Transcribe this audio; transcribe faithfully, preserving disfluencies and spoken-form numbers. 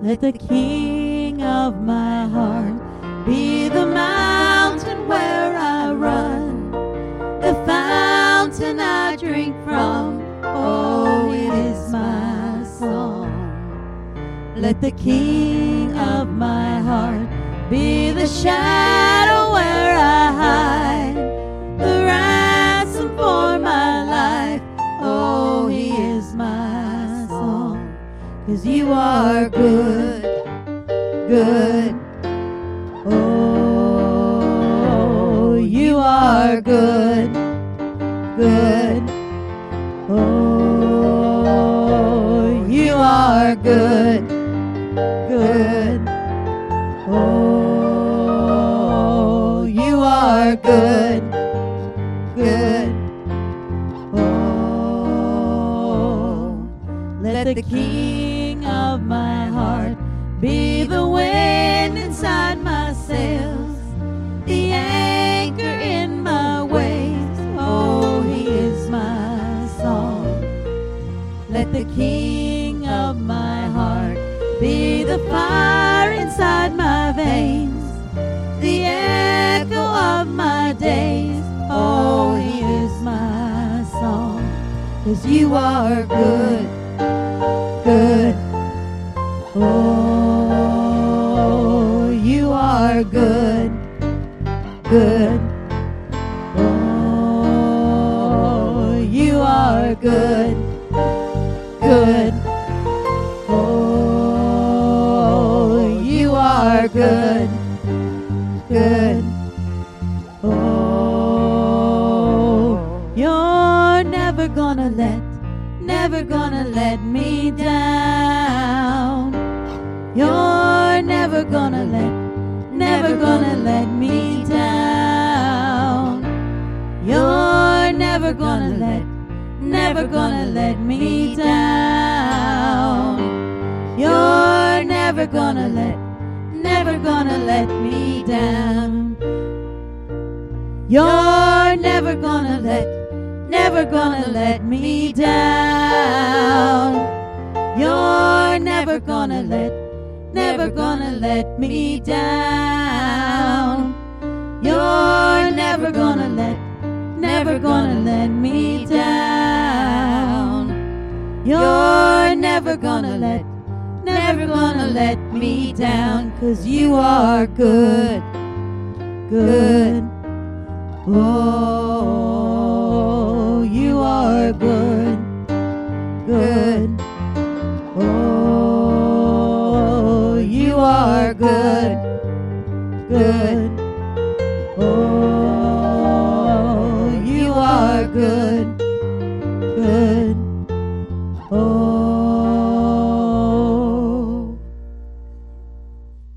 Let the King of my heart be the mountain where I run, the fountain I drink from. Oh, it is my song. Let the King of my heart be the shadow where I hide, the ransom for my life. Oh, he is my song. 'Cause you are good, good. Oh, you are good, good. Oh, you are good, good. Oh, you are good, good. Oh, let the King of my heart be the wind inside my sails, the anchor in my waves. Oh, he is my song. Let the King of my heart be the fire inside my veins, the echo of my days. Oh, he is my song. 'Cause you are good, good. Oh, you are good, good. Oh, you are good, good. Oh, you are good, good. Oh, you're never gonna let, never gonna let me down. You're never gonna let, never gonna let me down. You're never gonna let, never gonna let me down. You're never gonna let, never gonna let me down. You're never gonna let, never gonna let me down. You're never gonna let, never gonna let me down. You're never gonna let, never gonna let me down. You're never gonna let, never gonna let me down. 'Cause you are good, good. Oh, you are good, good. Oh, you are good, good. Oh, you are good.